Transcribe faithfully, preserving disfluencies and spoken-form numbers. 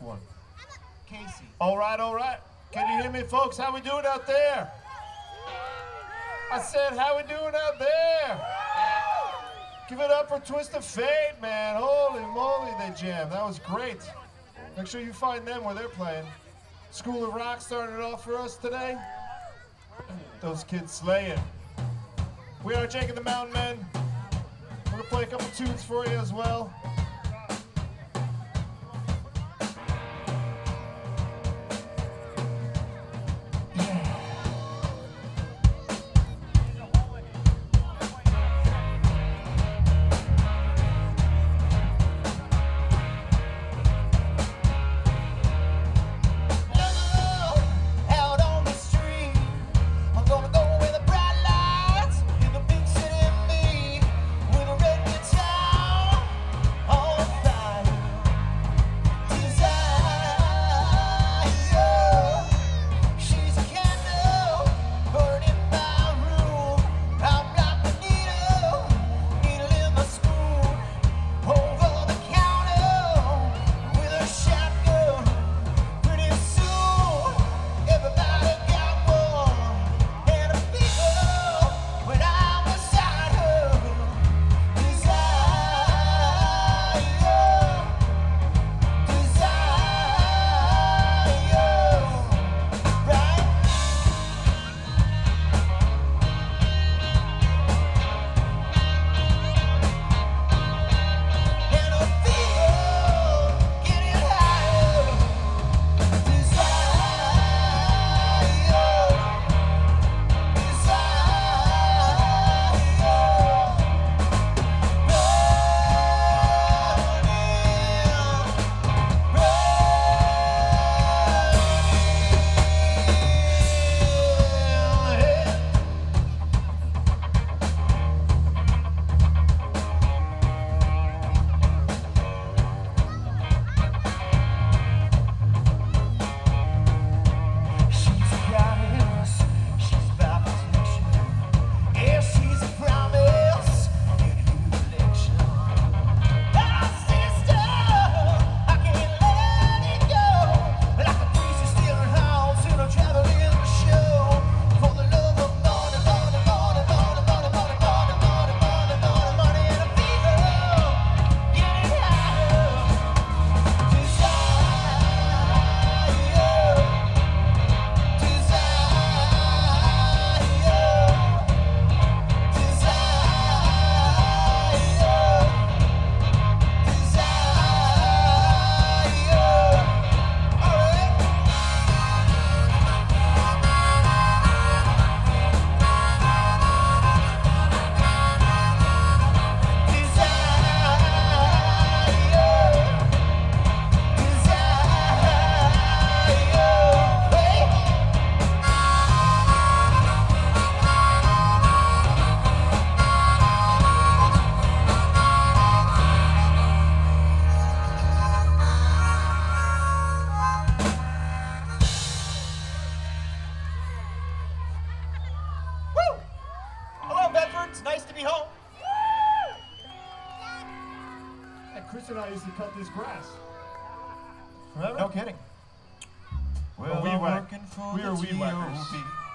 one? Casey. All right, all right. Can you hear me, folks? How we doing out there? I said, how we doing out there? Give it up for Twist of Fate, man. Holy moly, they jammed. That was great. Make sure you find them where they're playing. School of Rock started off for us today. Those kids slay it. We are Jake and the Mountain Men. We're gonna play a couple tunes for you as well. Chris and I used to cut this grass. Remember? No kidding. Well, we I'm whack. working for We the are weed whackers. T O B.